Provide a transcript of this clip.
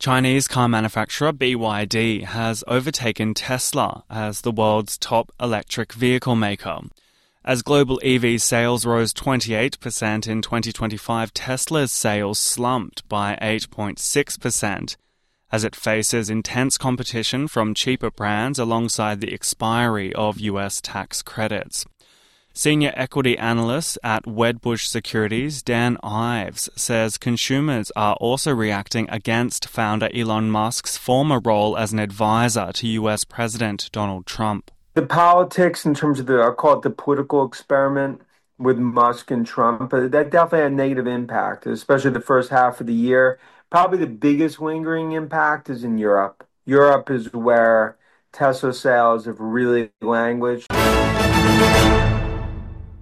Chinese car manufacturer BYD has overtaken Tesla as the world's top electric vehicle maker. As global EV sales rose 28% in 2025, Tesla's sales slumped by 8.6% as it faces intense competition from cheaper brands alongside the expiry of US tax credits. Senior equity analyst at Wedbush Securities, Dan Ives, says consumers are also reacting against founder Elon Musk's former role as an advisor to US President Donald Trump. The politics in terms of I call it the political experiment with Musk and Trump, that definitely had a negative impact, especially the first half of the year. Probably the biggest lingering impact is in Europe. Europe is where Tesla sales have really languished.